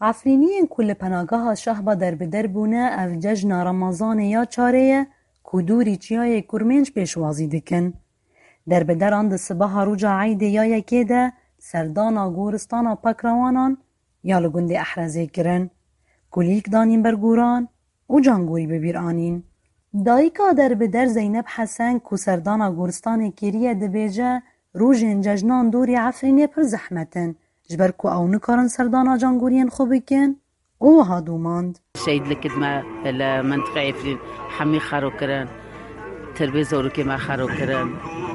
عفرینین کل پناگاه شهبا در بدر بونه اف ججن رمضان یا چاره کدوری چیای کرمنج پیشوازی دکن. در بدر آن ده صبح روجا عید یا یکی ده سردانا گورستانا پکروانان یا لگند احرازی کرن. کلیک دانین برگوران و جانگوری ببیر آنین. دایکا در بدر زینب حسن کو سردانا گورستان کریه ده بیجه روژن ججنان دوری عفرینه پر زحمتن. جبر کو او نکارن سردانا جانگورین خوب کن او هادو ماند. شهید لکدمه المنطقه عفرین حمی خرو کرن تربیه زورو که ما خرو کرن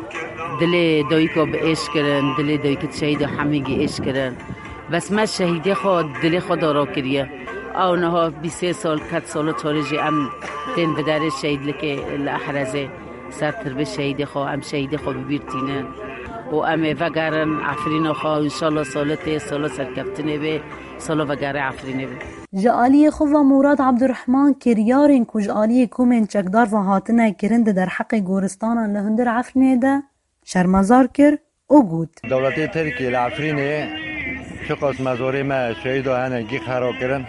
دل دایکا به عشق کرن دل دایکت شهید حمیگی عشق کرن بس ما شهیده خود دل خود دارا کریه او نها 23 سال 4 سال تاریجی ام تین بدر شهید لکه الاحرزه سر تربیه شهید خود ام شهید خود ببیرتینن و امه وگرن عفرین خو انشالله سالت سال سرکفتنه به سال وگر عفرینه به جالی خو و مراد عبدالرحمن کریارین کج آلی کومن چکدار و هاتنه کرند در حق گورستان لهندر عفرینه ده شرمزار کر او گود دولتی ترکی العفرینه شقص مزاری ما شهید و هنگی خراب کرن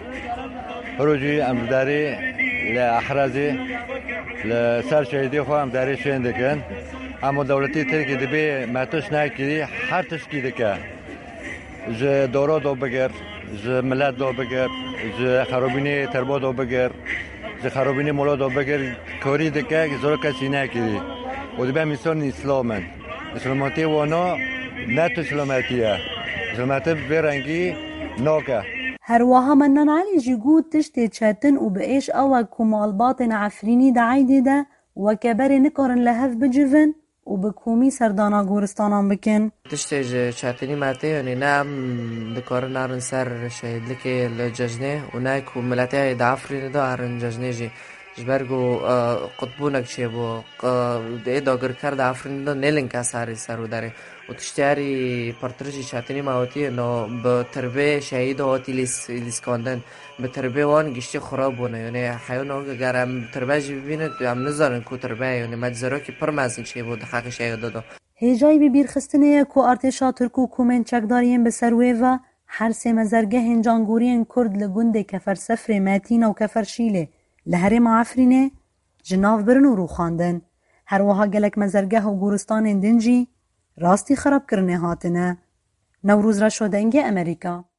روجی امداری لأحرزی لسر شهیدی خو امداری شهنده کن اما دولتی ترکی دبی ماتش نکردی هر تشکیل که ز دورا دو بگر ز ملت دو بگر ز خرابینی تربا دو بگر ز خرابینی مولا دو بگر کاری دکه زور کسی نکردی و دبی میسان اسلامن اسلامتی وانا نت اسلامتیه اسلامتی برنگی ناکه هر واها منن علی جگود تشتی چتن و بایش او کمال باطن عفرینی دعیده ده و کبر نکارن لحف بجوون و بکومی سردانا گورستانان بکن. تشتی چتنی ماته یعنی نام دکار نارن سر شهید لکه لججنه و نه کو ملته دعفرین دا هرن ججنه جی جبرگو قطبونک چه بو داگر کرد عفرین دا نلنک ساری سرو داره و تشتیاری پرترشی چتنی ماوتی نو به تربیه شهید هاتی لیسکاندن به تربیه وان گشتی خراب بونه یعنی حیوان اگر هم تربیه جی ببینه هم نزارن کو تربیه یعنی مجزرا که پر مزن چه بود حق شهید دادا هیجای ببیر خستنه کو ارتشا ترکو کومن چکدارین به سروه و هر سه مزرگه هنجانگورین کرد لگند کفر سفر ماتین و کفر شیله لهرم عفرینه جناف برن و رو خواندن هر وها گلک مزرگه و گورستان دنجی راستی خراب کرنه هاتنه نوروز را شدنگ امریکا